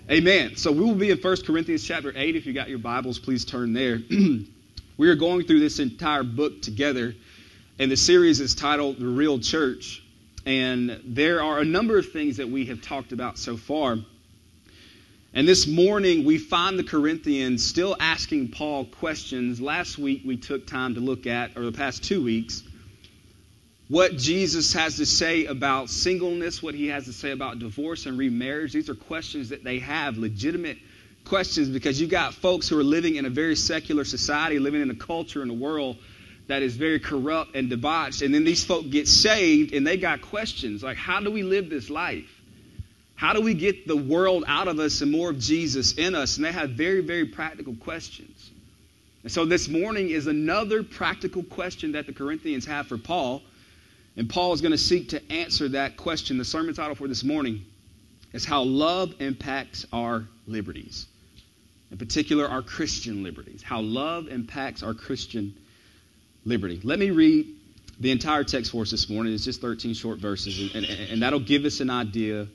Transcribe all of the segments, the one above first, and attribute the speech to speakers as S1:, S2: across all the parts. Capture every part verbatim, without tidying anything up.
S1: Amen. So we will be in First Corinthians chapter eight. If you got your Bibles, please turn there. We are going through this entire book together, and the series is titled The Real Church. And there are a number of things that we have talked about so far. And this morning, we find the Corinthians still asking Paul questions. Last week, we took time to look at, or the past two weeks, what Jesus has to say about singleness, what he has to say about divorce and remarriage. These are questions that they have, legitimate questions, because you got folks who are living in a very secular society, living in a culture in a world that is very corrupt and debauched. And then these folk get saved and they got questions like, how do we live this life? How do we get the world out of us and more of Jesus in us? And they have very, very practical questions. And so this morning is another practical question that the Corinthians have for Paul. And Paul is going to seek to answer that question. The sermon title for this morning is How Love Impacts Our Liberties. In particular, our Christian liberties. How love impacts our Christian liberty. Let me read the entire text for us this morning. It's just thirteen short verses. And, and, and that'll give us an idea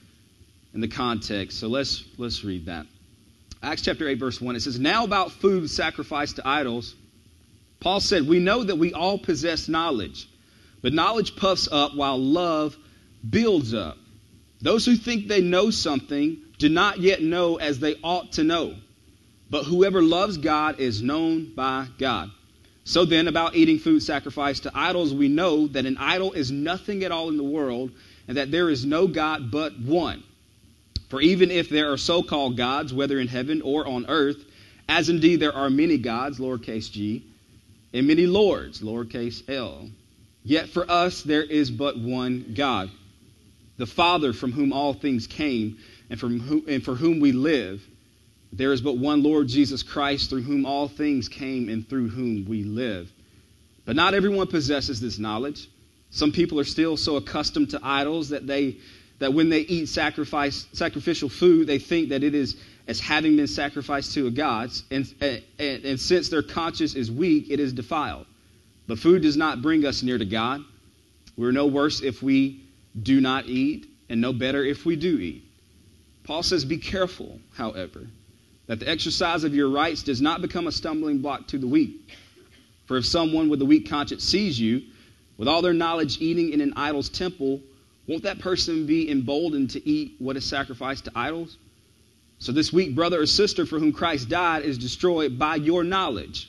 S1: in the context. So let's, let's read that. Acts chapter eight, verse one. It says, Now about food sacrificed to idols, Paul said, We know that we all possess knowledge. But knowledge puffs up while love builds up. Those who think they know something do not yet know as they ought to know. But whoever loves God is known by God. So then, about eating food sacrificed to idols, we know that an idol is nothing at all in the world, and that there is no God but one. For even if there are so-called gods, whether in heaven or on earth, as indeed there are many gods, lowercase g, and many lords, lowercase l, yet for us there is but one God, the Father from whom all things came and, from who, and for whom we live. There is but one Lord Jesus Christ, through whom all things came and through whom we live. But not everyone possesses this knowledge. Some people are still so accustomed to idols that they that when they eat sacrifice, sacrificial food, they think that it is as having been sacrificed to a god. And, and, and since their conscience is weak, it is defiled. But food does not bring us near to God. We're no worse if we do not eat, and no better if we do eat. Paul says, be careful, however, that the exercise of your rights does not become a stumbling block to the weak. For if someone with a weak conscience sees you, with all their knowledge eating in an idol's temple, won't that person be emboldened to eat what is sacrificed to idols? So this weak brother or sister for whom Christ died is destroyed by your knowledge.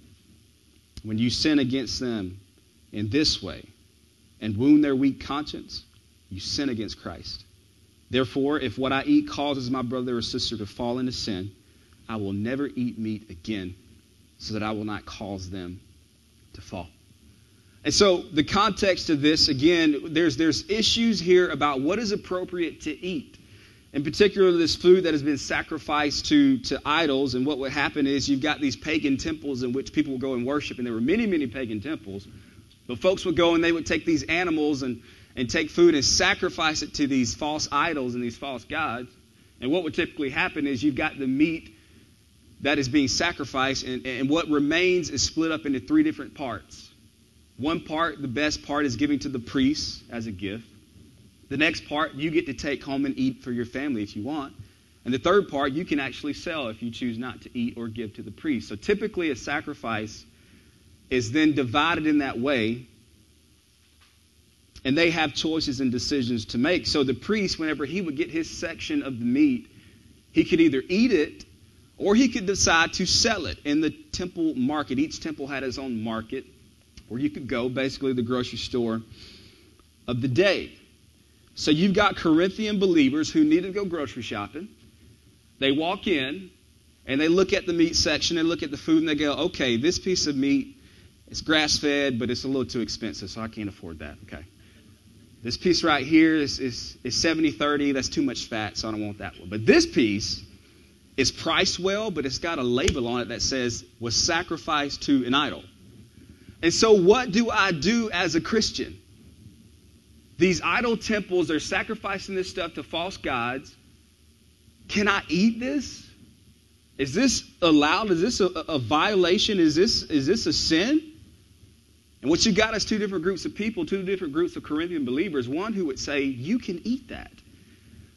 S1: When you sin against them in this way and wound their weak conscience, you sin against Christ. Therefore, if what I eat causes my brother or sister to fall into sin, I will never eat meat again, so that I will not cause them to fall. And so the context of this, again, there's, there's issues here about what is appropriate to eat. In particular, this food that has been sacrificed to, to idols. And what would happen is you've got these pagan temples in which people would go and worship. And there were many, many pagan temples. But folks would go and they would take these animals and, and take food and sacrifice it to these false idols and these false gods. And what would typically happen is you've got the meat that is being sacrificed. And, and what remains is split up into three different parts. One part, the best part, is giving to the priests as a gift. The next part, you get to take home and eat for your family if you want. And the third part, you can actually sell if you choose not to eat or give to the priest. So typically a sacrifice is then divided in that way. And they have choices and decisions to make. So the priest, whenever he would get his section of the meat, he could either eat it or he could decide to sell it in the temple market. Each temple had its own market where you could go, basically the grocery store of the day. So you've got Corinthian believers who need to go grocery shopping. They walk in and they look at the meat section and look at the food and they go, okay, this piece of meat is grass-fed, but it's a little too expensive, so I can't afford that. Okay. This piece right here is, is, is seventy thirty. That's too much fat, so I don't want that one. But this piece is priced well, but it's got a label on it that says was sacrificed to an idol. And so what do I do as a Christian? These idol temples are sacrificing this stuff to false gods. Can I eat this? Is this allowed? Is this a, a violation? Is this, is this a sin? And what you got is two different groups of people, two different groups of Corinthian believers. One who would say, you can eat that.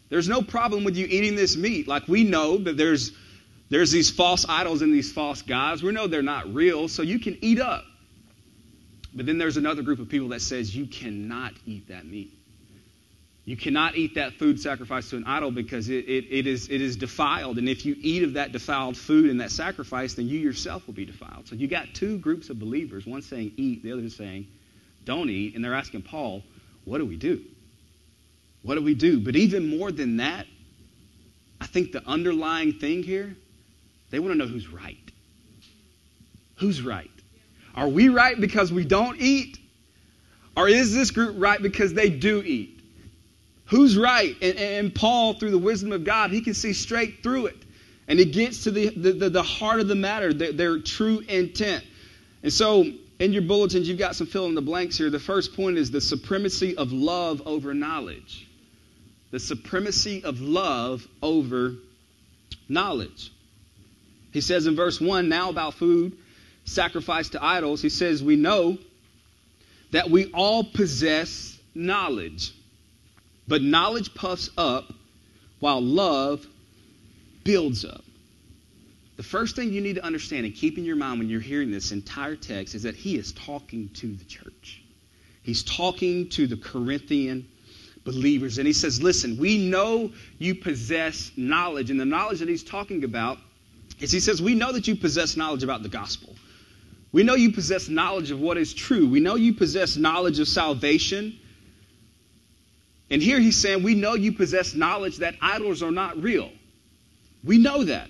S1: There's no problem with you eating this meat. Like, we know that there's there's these false idols and these false gods. We know they're not real, so you can eat up. But then there's another group of people that says you cannot eat that meat. You cannot eat that food sacrificed to an idol because it, it, it, is, it is defiled. And if you eat of that defiled food and that sacrifice, then you yourself will be defiled. So you got two groups of believers. One saying eat, the other is saying don't eat. And they're asking Paul, what do we do? What do we do? But even more than that, I think the underlying thing here, they want to know who's right. Who's right? Are we right because we don't eat? Or is this group right because they do eat? Who's right? And, and Paul, through the wisdom of God, he can see straight through it. And he gets to the, the, the, the heart of the matter, their, their true intent. And so in your bulletins, you've got some fill in the blanks here. The first point is the supremacy of love over knowledge. The supremacy of love over knowledge. He says in verse one, now about food sacrificed to idols, he says, we know that we all possess knowledge. But knowledge puffs up while love builds up. The first thing you need to understand and keep in your mind when you're hearing this entire text is that he is talking to the church. He's talking to the Corinthian believers. And he says, listen, we know you possess knowledge. And the knowledge that he's talking about is he says, we know that you possess knowledge about the gospel. We know you possess knowledge of what is true. We know you possess knowledge of salvation. And here he's saying, we know you possess knowledge that idols are not real. We know that.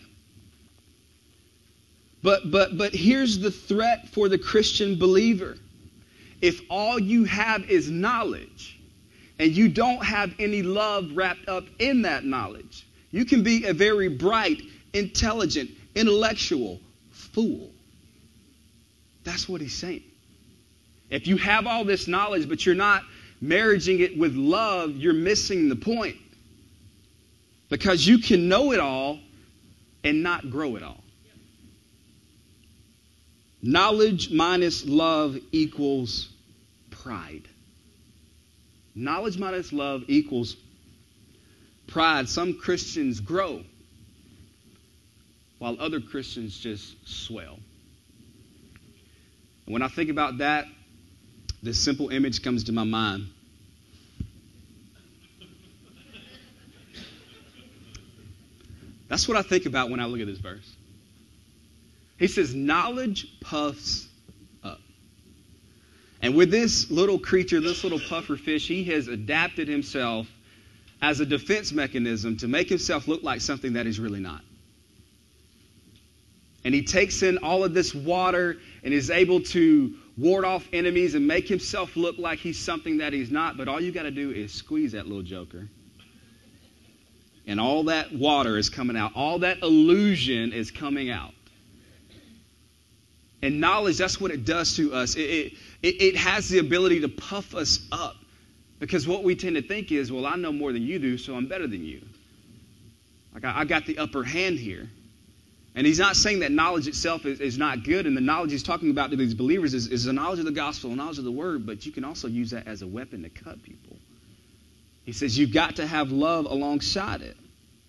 S1: But, but, but here's the threat for the Christian believer. If all you have is knowledge, and you don't have any love wrapped up in that knowledge, you can be a very bright, intelligent, intellectual fool. That's what he's saying. If you have all this knowledge, but you're not marrying it with love, you're missing the point. Because you can know it all and not grow it all. Knowledge minus love equals pride. Knowledge minus love equals pride. Some Christians grow while other Christians just swell. And when I think about that, this simple image comes to my mind. That's what I think about when I look at this verse. He says, knowledge puffs up. And with this little creature, this little puffer fish, he has adapted himself as a defense mechanism to make himself look like something that he's really not. And he takes in all of this water and is able to ward off enemies and make himself look like he's something that he's not. But all you got to do is squeeze that little joker. And all that water is coming out. All that illusion is coming out. And knowledge, that's what it does to us. It, it, it, it has the ability to puff us up. Because what we tend to think is, well, I know more than you do, so I'm better than you. Like I, I got the upper hand here. And he's not saying that knowledge itself is, is not good. And the knowledge he's talking about to these believers is, is the knowledge of the gospel, the knowledge of the word. But you can also use that as a weapon to cut people. He says you've got to have love alongside it.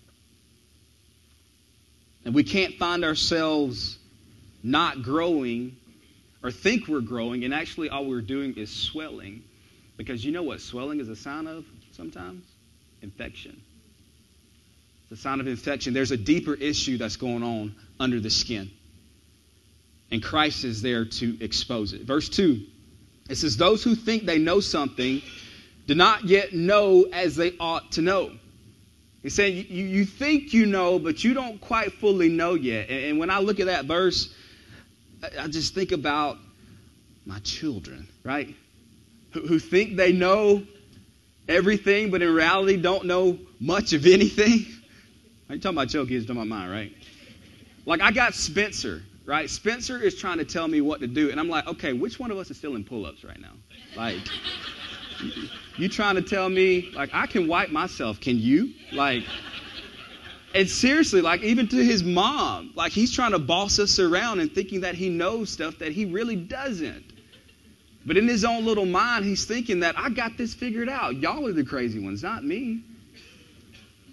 S1: And we can't find ourselves not growing or think we're growing. And actually all we're doing is swelling. Because you know what swelling is a sign of sometimes? Infection. The sign of infection. There's a deeper issue that's going on under the skin. And Christ is there to expose it. Verse two, it says, those who think they know something do not yet know as they ought to know. He's saying you, you think you know, but you don't quite fully know yet. And, and when I look at that verse, I, I just think about my children, right? Who, who think they know everything, but in reality don't know much of anything. You're talking about your kids, you're talking about mine, right? Like I got Spencer, right? Spencer is trying to tell me what to do. And I'm like, okay, which one of us is still in pull-ups right now? Like, you, you trying to tell me, like, I can wipe myself. Can you? Like, and seriously, like even to his mom, like he's trying to boss us around and thinking that he knows stuff that he really doesn't. But in his own little mind, he's thinking that I got this figured out. Y'all are the crazy ones, not me.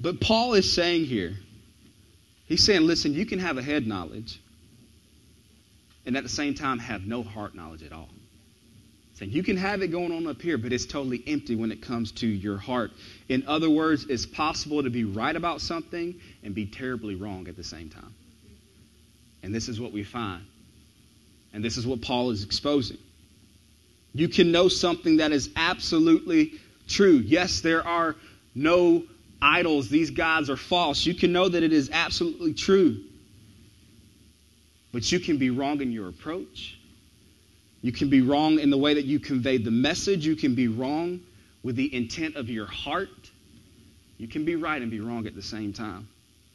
S1: But Paul is saying here, he's saying, listen, you can have a head knowledge and at the same time have no heart knowledge at all. Saying you can have it going on up here, but it's totally empty when it comes to your heart. In other words, it's possible to be right about something and be terribly wrong at the same time. And this is what we find. And this is what Paul is exposing. You can know something that is absolutely true. Yes, there are no idols. These gods are false. You can know that it is absolutely true. But you can be wrong in your approach. You can be wrong in the way that you conveyed the message. You can be wrong with the intent of your heart. You can be right and be wrong at the same time.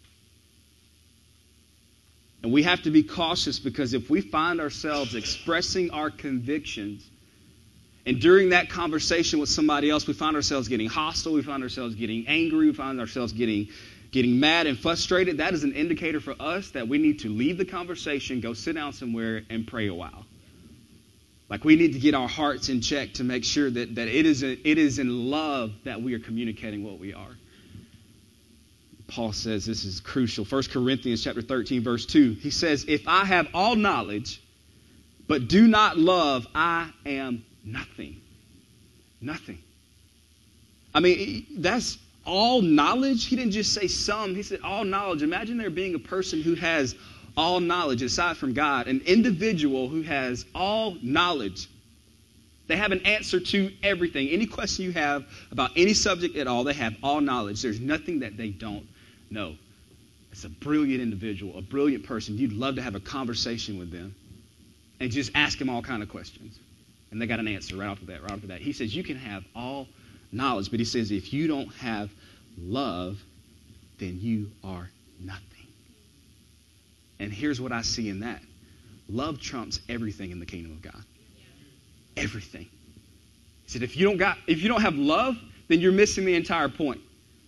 S1: And we have to be cautious, because if we find ourselves expressing our convictions, and during that conversation with somebody else, we find ourselves getting hostile, we find ourselves getting angry, we find ourselves getting, getting mad and frustrated, that is an indicator for us that we need to leave the conversation, go sit down somewhere, and pray a while. Like, we need to get our hearts in check to make sure that, that it is a, it is in love that we are communicating what we are. Paul says this is crucial. First Corinthians chapter thirteen, verse two. He says, if I have all knowledge, but do not love, I am nothing. Nothing. I mean, that's all knowledge. He didn't just say some. He said all knowledge. Imagine there being a person who has all knowledge aside from God, an individual who has all knowledge. They have an answer to everything. Any question you have about any subject at all, they have all knowledge. There's nothing that they don't know. It's a brilliant individual, a brilliant person. You'd love to have a conversation with them and just ask them all kind of questions. And they got an answer right off of that, right off of that. He says you can have all knowledge, but he says if you don't have love, then you are nothing. And here's what I see in that. Love trumps everything in the kingdom of God. Everything. He said, if you don't got, if you don't have love, then you're missing the entire point.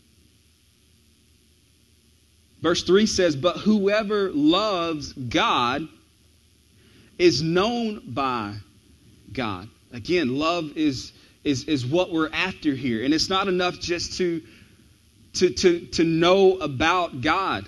S1: Verse three says, but whoever loves God is known by God. Again, love is, is, is what we're after here. And it's not enough just to, to, to, to know about God.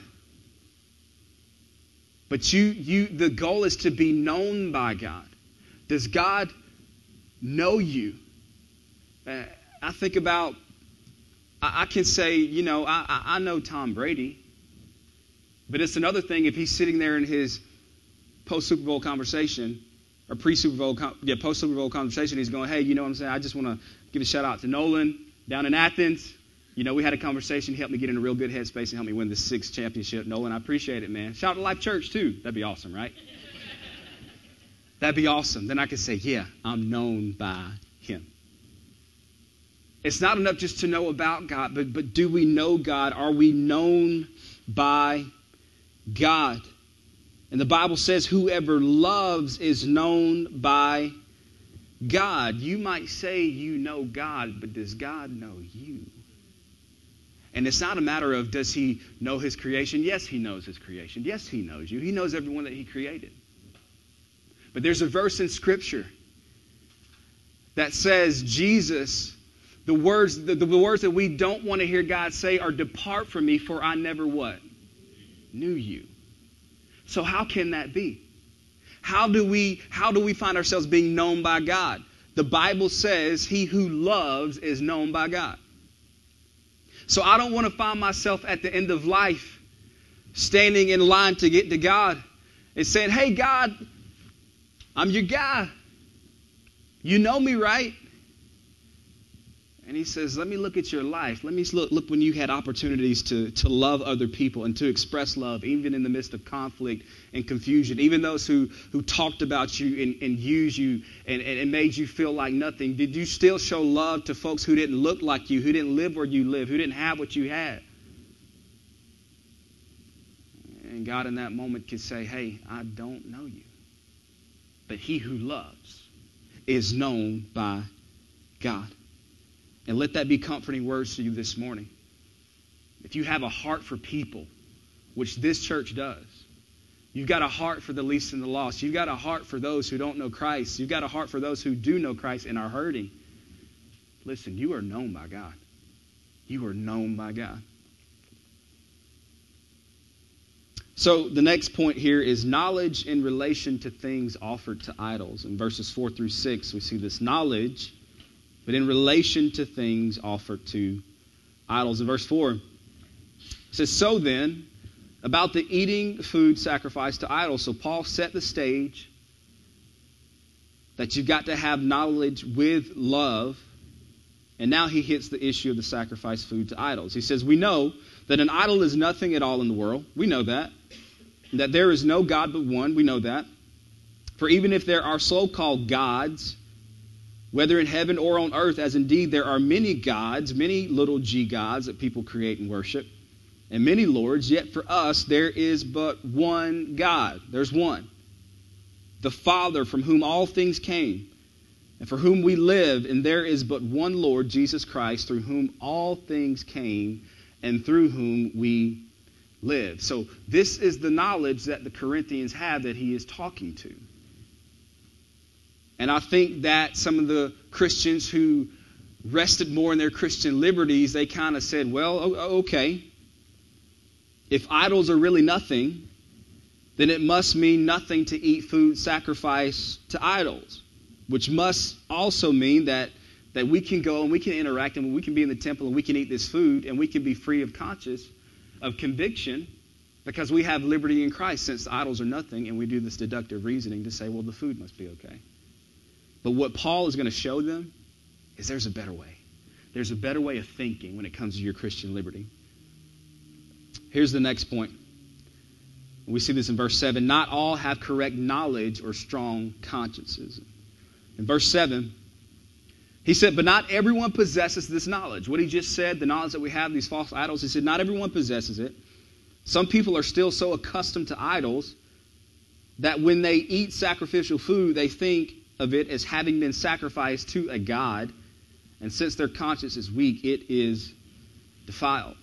S1: But you, you, the goal is to be known by God. Does God know you? Uh, I think about, I, I can say, you know, I, I, I know Tom Brady. But it's another thing if he's sitting there in his post-Super Bowl conversation, or pre-Super Bowl, yeah, post-Super Bowl conversation, he's going, hey, you know what I'm saying? I just want to give a shout out to Nolan down in Athens. You know, we had a conversation. He helped me get in a real good headspace and helped me win the sixth championship. Nolan, I appreciate it, man. Shout out to Life Church, too. That'd be awesome, right? That'd be awesome. Then I could say, yeah, I'm known by him. It's not enough just to know about God, but, but do we know God? Are we known by God? And the Bible says whoever loves is known by God. You might say you know God, but does God know you? And it's not a matter of does he know his creation? Yes, he knows his creation. Yes, he knows you. He knows everyone that he created. But there's a verse in Scripture that says Jesus, the words, the, the words that we don't want to hear God say are, depart from me, for I never what? Knew you. So how can that be? How do we, how do we find ourselves being known by God? The Bible says he who loves is known by God. So I don't want to find myself at the end of life standing in line to get to God and saying, hey, God, I'm your guy. You know me, right? And he says, let me look at your life. Let me look, look when you had opportunities to, to love other people and to express love, even in the midst of conflict and confusion. Even those who, who talked about you and, and used you and, and, and made you feel like nothing. Did you still show love to folks who didn't look like you, who didn't live where you live, who didn't have what you had? And God in that moment could say, hey, I don't know you. But he who loves is known by God. And let that be comforting words to you this morning. If you have a heart for people, which this church does, you've got a heart for the least and the lost. You've got a heart for those who don't know Christ. You've got a heart for those who do know Christ and are hurting. Listen, you are known by God. You are known by God. So the next point here is knowledge in relation to things offered to idols. In verses four through six, we see this knowledge, but in relation to things offered to idols. In verse four, it says, so then, about the eating food sacrificed to idols. So Paul set the stage that you've got to have knowledge with love. And now he hits the issue of the sacrificed food to idols. He says, we know that an idol is nothing at all in the world. We know that. That there is no God but one. We know that. For even if there are so-called gods, whether in heaven or on earth, as indeed there are many gods, many little g gods that people create and worship, and many lords, yet for us there is but one God. There's one. The Father, from whom all things came, and for whom we live, and there is but one Lord, Jesus Christ, through whom all things came, and through whom we live. So this is the knowledge that the Corinthians have that he is talking to. And I think that some of the Christians who rested more in their Christian liberties, they kind of said, well, okay, if idols are really nothing, then it must mean nothing to eat food sacrificed to idols, which must also mean that, that we can go and we can interact and we can be in the temple and we can eat this food and we can be free of conscience, of conviction, because we have liberty in Christ since the idols are nothing, and we do this deductive reasoning to say, well, the food must be okay. But what Paul is going to show them is there's a better way. There's a better way of thinking when it comes to your Christian liberty. Here's the next point. We see this in verse seven. Not all have correct knowledge or strong consciences. In verse seven, he said, but not everyone possesses this knowledge. What he just said, the knowledge that we have, these false idols, he said, not everyone possesses it. Some people are still so accustomed to idols that when they eat sacrificial food, they think of it as having been sacrificed to a god. And since their conscience is weak, it is defiled.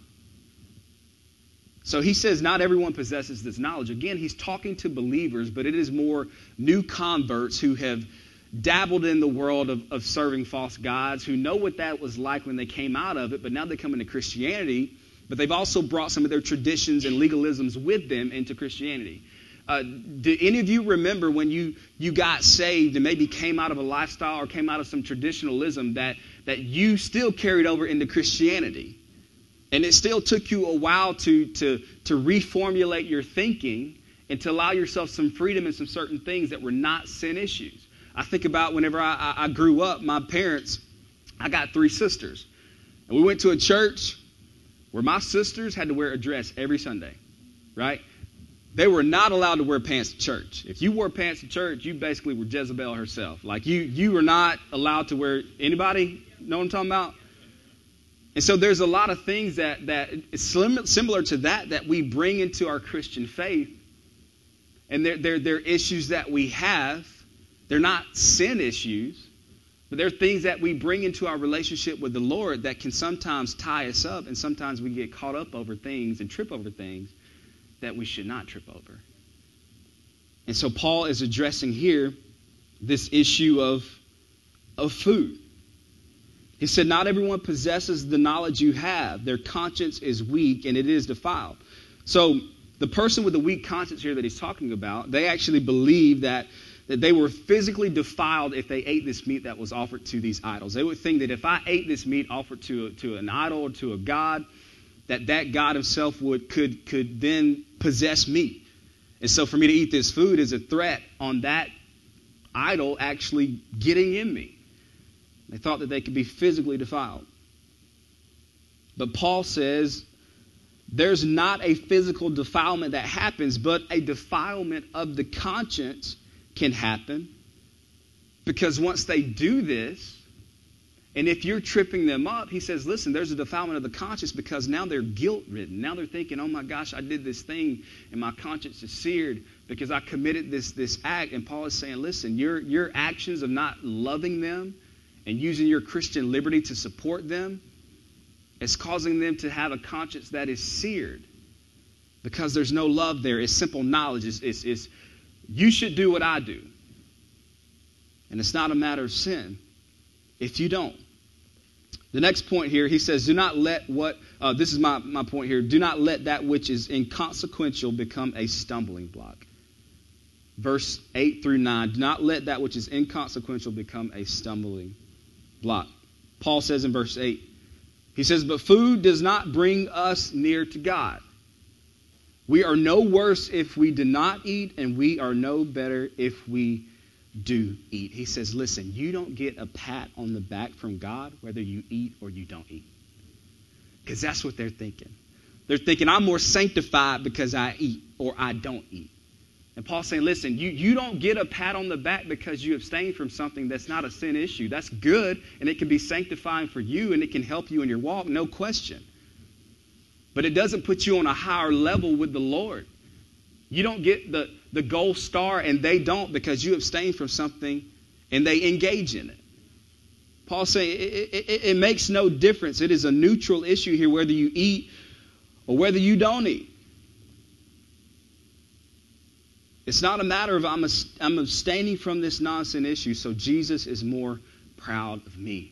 S1: So he says not everyone possesses this knowledge. Again, he's talking to believers, but it is more new converts who have dabbled in the world of, of serving false gods, who know what that was like when they came out of it, but now they come into Christianity, but they've also brought some of their traditions and legalisms with them into Christianity. Uh, do any of you remember when you, you got saved and maybe came out of a lifestyle or came out of some traditionalism that, that you still carried over into Christianity? And it still took you a while to, to, to reformulate your thinking and to allow yourself some freedom in some certain things that were not sin issues. I think about whenever I, I, I grew up, my parents, I got three sisters. And we went to a church where my sisters had to wear a dress every Sunday, right? They were not allowed to wear pants to church. If you wore pants to church, you basically were Jezebel herself. Like you, you were not allowed to wear, anybody know what I'm talking about? And so there's a lot of things that, that is similar to that that we bring into our Christian faith. And they're, they're, they're issues that we have. They're not sin issues, but they're things that we bring into our relationship with the Lord that can sometimes tie us up, and sometimes we get caught up over things and trip over things that we should not trip over. And so Paul is addressing here this issue of, of food. He said, not everyone possesses the knowledge you have. Their conscience is weak and it is defiled. So the person with the weak conscience here that he's talking about, they actually believe that, that they were physically defiled if they ate this meat that was offered to these idols. They would think that if I ate this meat offered to, to an idol or to a god, that that God himself would could could then possess me. And so for me to eat this food is a threat on that idol actually getting in me. They thought that they could be physically defiled. But Paul says there's not a physical defilement that happens, but a defilement of the conscience can happen. Because once they do this, and if you're tripping them up, he says, listen, there's a defilement of the conscience because now they're guilt-ridden. Now they're thinking, oh my gosh, I did this thing and my conscience is seared because I committed this, this act. And Paul is saying, listen, your, your actions of not loving them and using your Christian liberty to support them is causing them to have a conscience that is seared because there's no love there. It's simple knowledge. It's, it's, it's you should do what I do. And it's not a matter of sin if you don't. The next point here, he says, do not let what, uh, this is my, my point here, do not let that which is inconsequential become a stumbling block. Verse eight through nine, do not let that which is inconsequential become a stumbling block. Paul says in verse eight, he says, but food does not bring us near to God. We are no worse if we do not eat, and we are no better if we do eat. He says, listen, you don't get a pat on the back from God whether you eat or you don't eat. Because that's what they're thinking. They're thinking, I'm more sanctified because I eat or I don't eat. And Paul's saying, listen, you, you don't get a pat on the back because you abstain from something that's not a sin issue. That's good, and it can be sanctifying for you, and it can help you in your walk, no question. But it doesn't put you on a higher level with the Lord. You don't get the, the gold star and they don't because you abstain from something and they engage in it. Paul's saying it, it, it makes no difference. It is a neutral issue here whether you eat or whether you don't eat. It's not a matter of I'm, a, I'm abstaining from this nonsense issue so Jesus is more proud of me.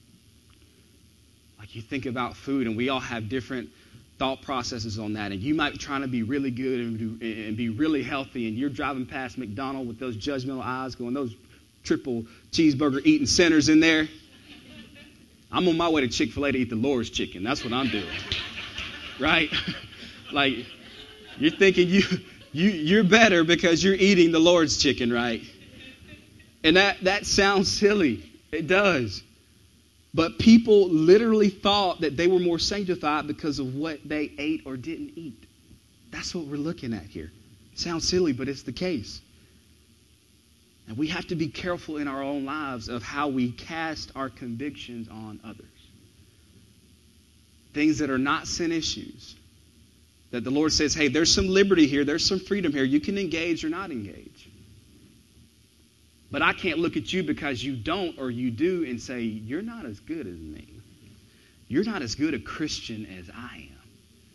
S1: Like you think about food and we all have different thought processes on that, and you might be trying to be really good and, do, and be really healthy, and you're driving past McDonald's with those judgmental eyes going, those triple cheeseburger eating centers in there. I'm on my way to Chick-fil-A to eat the Lord's chicken. That's what I'm doing. Right? Like, you're thinking you, you, you're better because you're eating the Lord's chicken, right? And that, that sounds silly. It does. But people literally thought that they were more sanctified because of what they ate or didn't eat. That's what we're looking at here. It sounds silly, but it's the case. And we have to be careful in our own lives of how we cast our convictions on others. Things that are not sin issues. That the Lord says, hey, there's some liberty here. There's some freedom here. You can engage or not engage. But I can't look at you because you don't or you do and say, you're not as good as me. You're not as good a Christian as I am.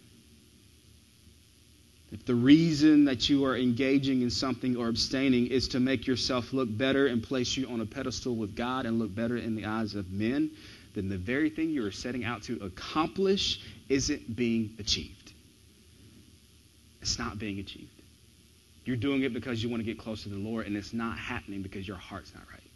S1: If the reason that you are engaging in something or abstaining is to make yourself look better and place you on a pedestal with God and look better in the eyes of men, then the very thing you are setting out to accomplish isn't being achieved. It's not being achieved. You're doing it because you want to get closer to the Lord, and it's not happening because your heart's not right.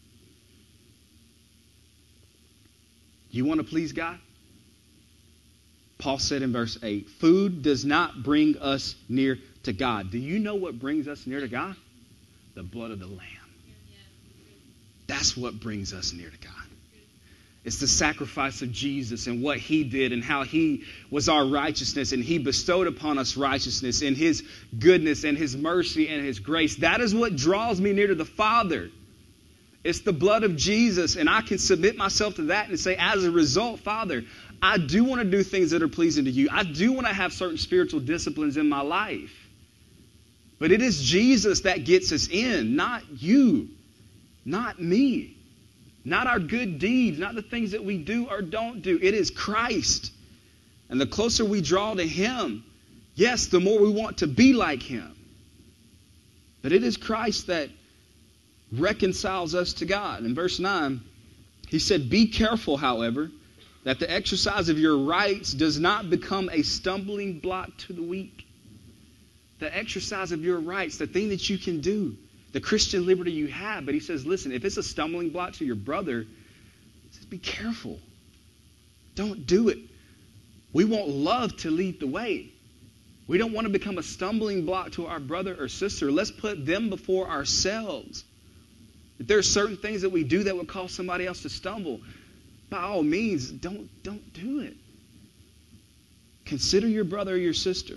S1: You want to please God? Paul said in verse eight, food does not bring us near to God. Do you know what brings us near to God? The blood of the Lamb. That's what brings us near to God. It's the sacrifice of Jesus and what he did and how he was our righteousness, and he bestowed upon us righteousness in his goodness and his mercy and his grace. That is what draws me near to the Father. It's the blood of Jesus, and I can submit myself to that and say, as a result, Father, I do want to do things that are pleasing to you. I do want to have certain spiritual disciplines in my life. But it is Jesus that gets us in, not you, not me. Not our good deeds, not the things that we do or don't do. It is Christ. And the closer we draw to him, yes, the more we want to be like him. But it is Christ that reconciles us to God. In verse nine, he said, be careful, however, that the exercise of your rights does not become a stumbling block to the weak. The exercise of your rights, the thing that you can do. The Christian liberty you have. But he says, listen, if it's a stumbling block to your brother, he says, be careful. Don't do it. We want love to lead the way. We don't want to become a stumbling block to our brother or sister. Let's put them before ourselves. If there are certain things that we do that would cause somebody else to stumble, by all means, don't, don't do it. Consider your brother or your sister.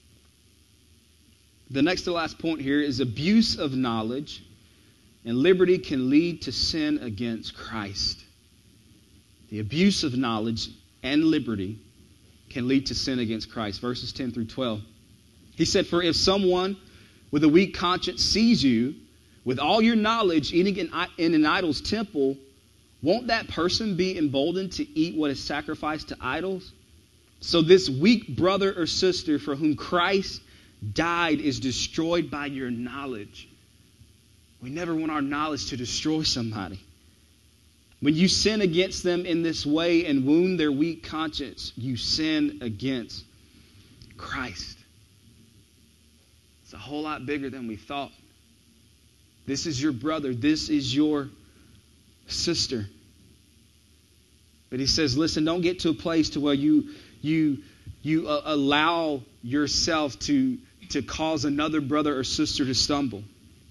S1: The next to last point here is abuse of knowledge and liberty can lead to sin against Christ. The abuse of knowledge and liberty can lead to sin against Christ. Verses ten through twelve. He said, for if someone with a weak conscience sees you with all your knowledge eating in, in an idol's temple, won't that person be emboldened to eat what is sacrificed to idols? So this weak brother or sister for whom Christ died is destroyed by your knowledge. We never want our knowledge to destroy somebody. When you sin against them in this way and wound their weak conscience, you sin against Christ. It's a whole lot bigger than we thought. This is your brother. This is your sister. But he says, listen, don't get to a place to where you you you uh, allow yourself to, to cause another brother or sister to stumble.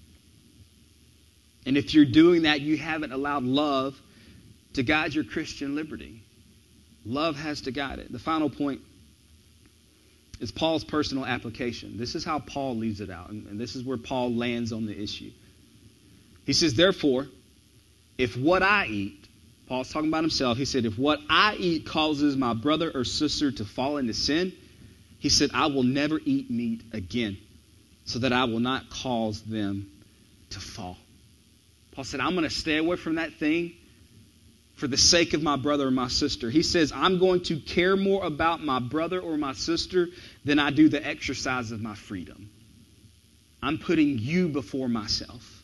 S1: And if you're doing that, you haven't allowed love to guide your Christian liberty. Love has to guide it. The final point is Paul's personal application. This is how Paul leaves it out, and, and this is where Paul lands on the issue. He says, therefore, if what I eat, Paul's talking about himself, he said, if what I eat causes my brother or sister to fall into sin, he said, I will never eat meat again, so that I will not cause them to fall. Paul said, I'm going to stay away from that thing for the sake of my brother or my sister. He says, I'm going to care more about my brother or my sister than I do the exercise of my freedom. I'm putting you before myself.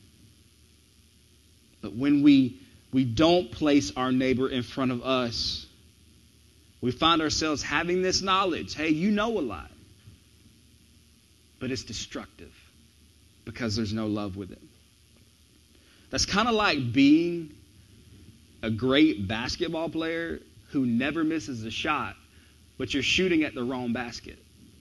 S1: But when we, we don't place our neighbor in front of us, we find ourselves having this knowledge. Hey, you know a lot. But it's destructive because there's no love with it. That's kind of like being a great basketball player who never misses a shot, but you're shooting at the wrong basket.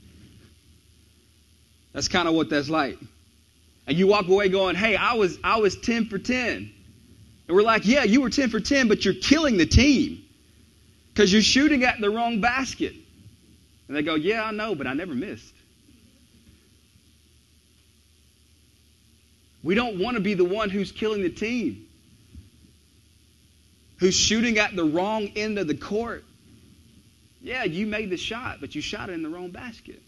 S1: That's kind of what that's like. And you walk away going, hey, I was I was ten for ten. And we're like, yeah, you were ten for ten, but you're killing the team because you're shooting at the wrong basket. And they go, yeah, I know, but I never missed. We don't want to be the one who's killing the team, who's shooting at the wrong end of the court. Yeah, you made the shot, but you shot it in the wrong basket.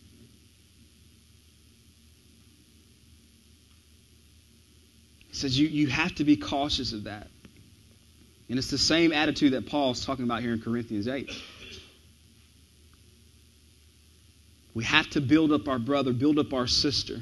S1: He says you, you have to be cautious of that. And it's the same attitude that Paul's talking about here in Corinthians eight. We have to build up our brother, build up our sister.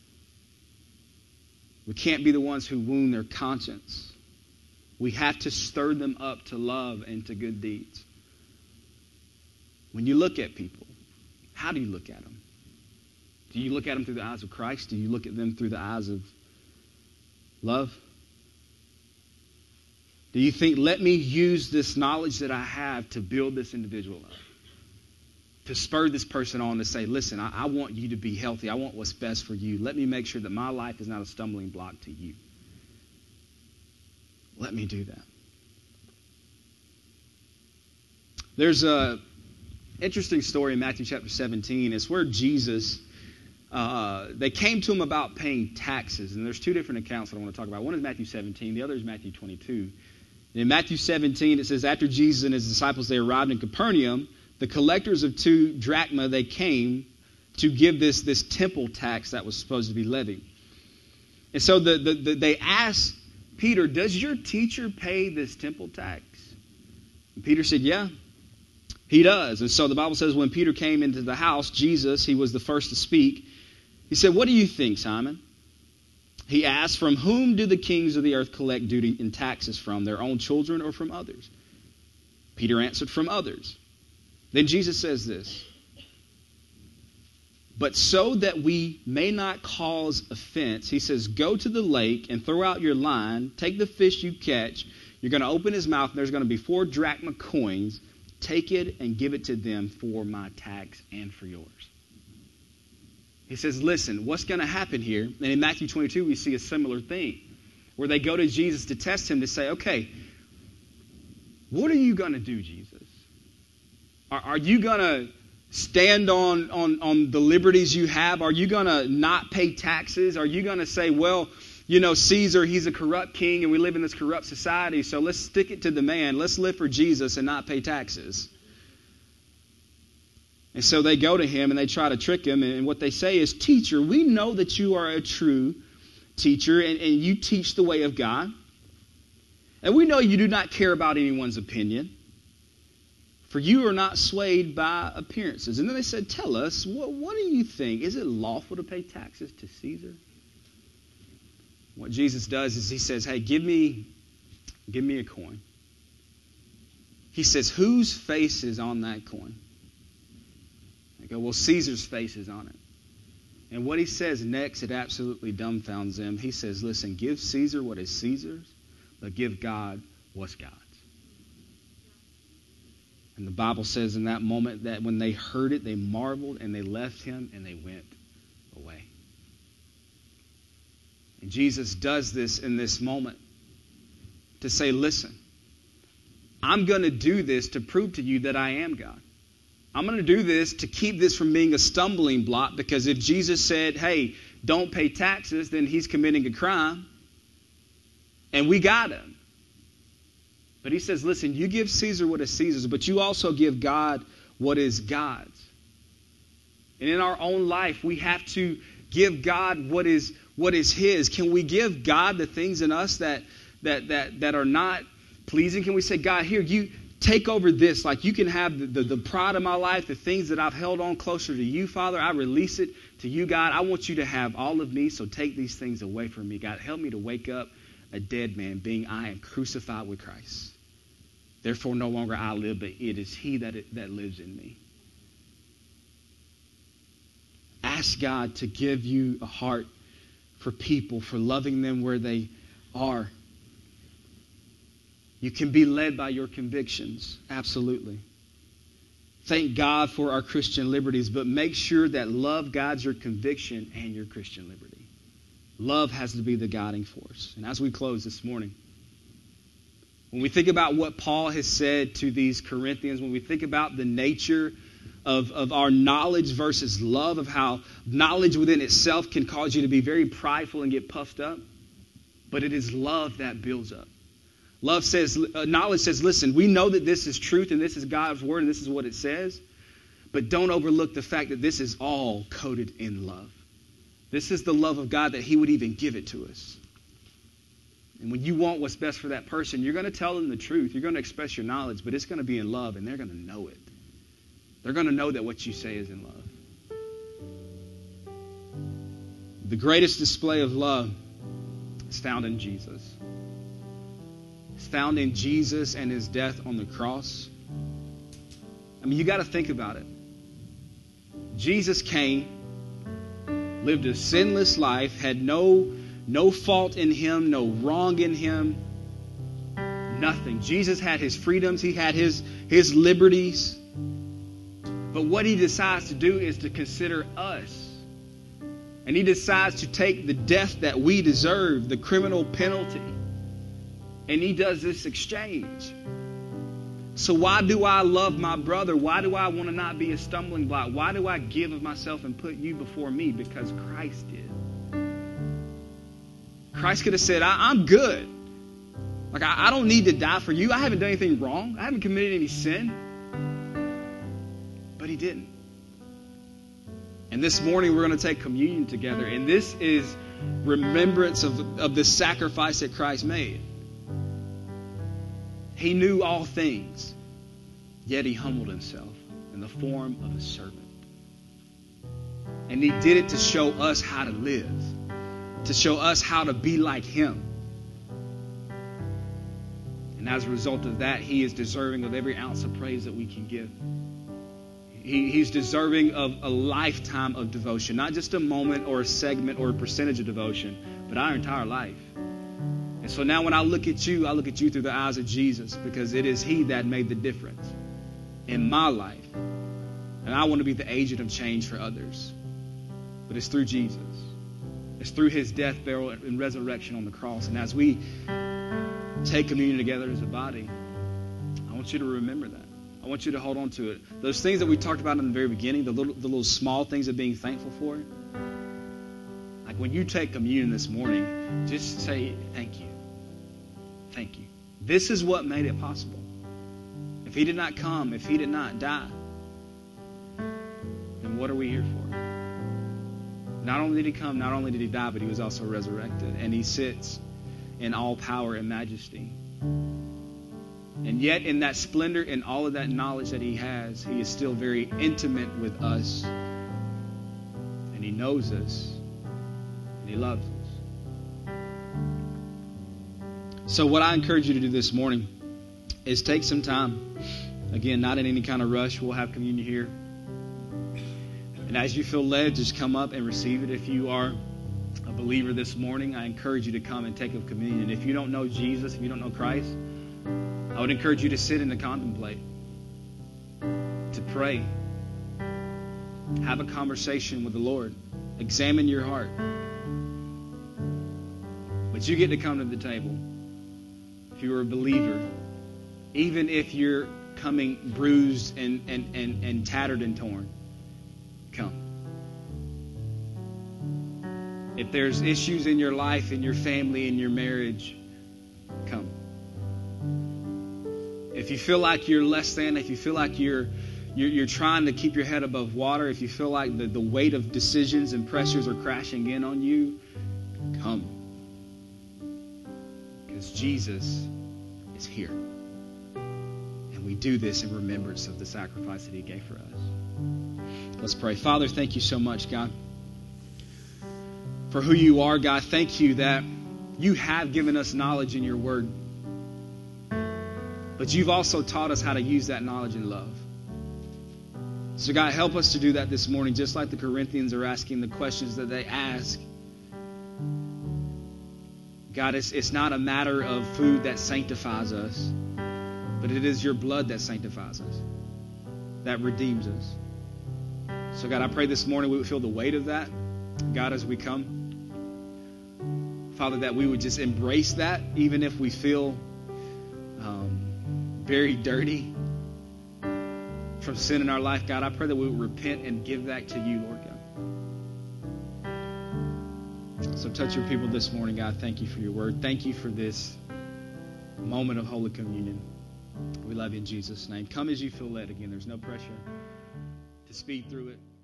S1: We can't be the ones who wound their conscience. We have to stir them up to love and to good deeds. When you look at people, how do you look at them? Do you look at them through the eyes of Christ? Do you look at them through the eyes of love? Do you think, let me use this knowledge that I have to build this individual up? To spur this person on to say, listen, I, I want you to be healthy. I want what's best for you. Let me make sure that my life is not a stumbling block to you. Let me do that. There's a interesting story in Matthew chapter seventeen. It's where Jesus, uh, they came to him about paying taxes. And there's two different accounts that I want to talk about. One is Matthew seventeen. The other is Matthew twenty-two. And in Matthew seventeen, it says, after Jesus and his disciples, they arrived in Capernaum, the collectors of two drachma, they came to give this, this temple tax that was supposed to be levied. And so the, the, the, they asked Peter, does your teacher pay this temple tax? And Peter said, yeah, he does. And so the Bible says when Peter came into the house, Jesus, he was the first to speak. He said, what do you think, Simon? He asked, from whom do the kings of the earth collect duty and taxes from, their own children or from others? Peter answered, from others. Then Jesus says this, but so that we may not cause offense, he says, go to the lake and throw out your line, take the fish you catch, you're going to open his mouth, and there's going to be four drachma coins, take it and give it to them for my tax and for yours. He says, listen, what's going to happen here? And in Matthew twenty-two, we see a similar thing, where they go to Jesus to test him to say, okay, what are you going to do, Jesus? Are, are you going to stand on, on, on the liberties you have? Are you going to not pay taxes? Are you going to say, well, you know, Caesar, he's a corrupt king and we live in this corrupt society, so let's stick it to the man. Let's live for Jesus and not pay taxes. And so they go to him and they try to trick him. And what they say is, teacher, we know that you are a true teacher and, and you teach the way of God. And we know you do not care about anyone's opinion. For you are not swayed by appearances. And then they said, tell us, what, what do you think? Is it lawful to pay taxes to Caesar? What Jesus does is he says, hey, give me, Give me a coin. He says, whose face is on that coin? I go, well, Caesar's face is on it. And what he says next, it absolutely dumbfounds them. He says, listen, give Caesar what is Caesar's, but give God what's God's. And the Bible says in that moment that when they heard it, they marveled and they left him and they went away. And Jesus does this in this moment to say, listen, I'm going to do this to prove to you that I am God. I'm going to do this to keep this from being a stumbling block, because if Jesus said, hey, don't pay taxes, then he's committing a crime. And we got him. But he says, listen, you give Caesar what is Caesar's, but you also give God what is God's. And in our own life, we have to give God what is what is his. Can we give God the things in us that that that that are not pleasing? Can we say, God, here, you take over this. Like, you can have the, the, the pride of my life, the things that I've held on closer to you, Father. I release it to you, God. I want you to have all of me, so take these things away from me. God, help me to wake up a dead man, being I am crucified with Christ. Therefore, no longer I live, but it is he that, it, that lives in me. Ask God to give you a heart for people, for loving them where they are. You can be led by your convictions, absolutely. Thank God for our Christian liberties, but make sure that love guides your conviction and your Christian liberty. Love has to be the guiding force. And as we close this morning, when we think about what Paul has said to these Corinthians, when we think about the nature of, of our knowledge versus love, of how knowledge within itself can cause you to be very prideful and get puffed up, but it is love that builds up. Love says, uh, knowledge says, listen, we know that this is truth and this is God's word and this is what it says, but don't overlook the fact that this is all coated in love. This is the love of God, that he would even give it to us. And when you want what's best for that person, you're going to tell them the truth. You're going to express your knowledge, but it's going to be in love, and they're going to know it. They're going to know that what you say is in love. The greatest display of love is found in Jesus. It's found in Jesus and his death on the cross. I mean, you got to think about it. Jesus came, lived a sinless life, had no, no fault in him, no wrong in him, nothing. Jesus had his freedoms. He had his, his liberties. But what he decides to do is to consider us. And he decides to take the death that we deserve, the criminal penalty. And he does this exchange. So why do I love my brother? Why do I want to not be a stumbling block? Why do I give of myself and put you before me? Because Christ did. Christ could have said, I, I'm good. Like, I, I don't need to die for you. I haven't done anything wrong. I haven't committed any sin. But he didn't. And this morning we're going to take communion together. And this is remembrance of, of the sacrifice that Christ made. He knew all things, yet he humbled himself in the form of a servant. And he did it to show us how to live, to show us how to be like him. And as a result of that, he is deserving of every ounce of praise that we can give. He, he's deserving of a lifetime of devotion, not just a moment or a segment or a percentage of devotion, but our entire life. And so now when I look at you, I look at you through the eyes of Jesus, because it is he that made the difference in my life. And I want to be the agent of change for others. But it's through Jesus. It's through his death, burial, and resurrection on the cross. And as we take communion together as a body, I want you to remember that. I want you to hold on to it. Those things that we talked about in the very beginning, the little, the little small things of being thankful for. Like when you take communion this morning, just say thank you. Thank you. This is what made it possible. If he did not come, if he did not die, then what are we here for? Not only did he come, not only did he die, but he was also resurrected. And he sits in all power and majesty. And yet in that splendor and all of that knowledge that he has, he is still very intimate with us. And he knows us. And he loves us. So what I encourage you to do this morning is take some time. Again, not in any kind of rush. We'll have communion here. And as you feel led, just come up and receive it. If you are a believer this morning, I encourage you to come and take a communion. If you don't know Jesus, if you don't know Christ, I would encourage you to sit and to contemplate, to pray, have a conversation with the Lord, examine your heart. But you get to come to the table. If you're a believer, even if you're coming bruised and, and, and, and tattered and torn, come. If there's issues in your life, in your family, in your marriage, come. If you feel like you're less than, if you feel like you're you're, you're trying to keep your head above water, if you feel like the, the weight of decisions and pressures are crashing in on you, come. Because Jesus is here. And we do this in remembrance of the sacrifice that he gave for us. Let's pray. Father, thank you so much, God, for who you are, God. Thank you that you have given us knowledge in your word. But you've also taught us how to use that knowledge in love. So God, help us to do that this morning, just like the Corinthians are asking the questions that they ask. God, it's, it's not a matter of food that sanctifies us, but it is your blood that sanctifies us, that redeems us. So God, I pray this morning we would feel the weight of that. God, as we come, Father, that we would just embrace that, even if we feel um, very dirty from sin in our life. God, I pray that we would repent and give that to you, Lord God. So touch your people this morning, God. Thank you for your word. Thank you for this moment of Holy Communion. We love you in Jesus' name. Come as you feel led. Again, there's no pressure to speed through it.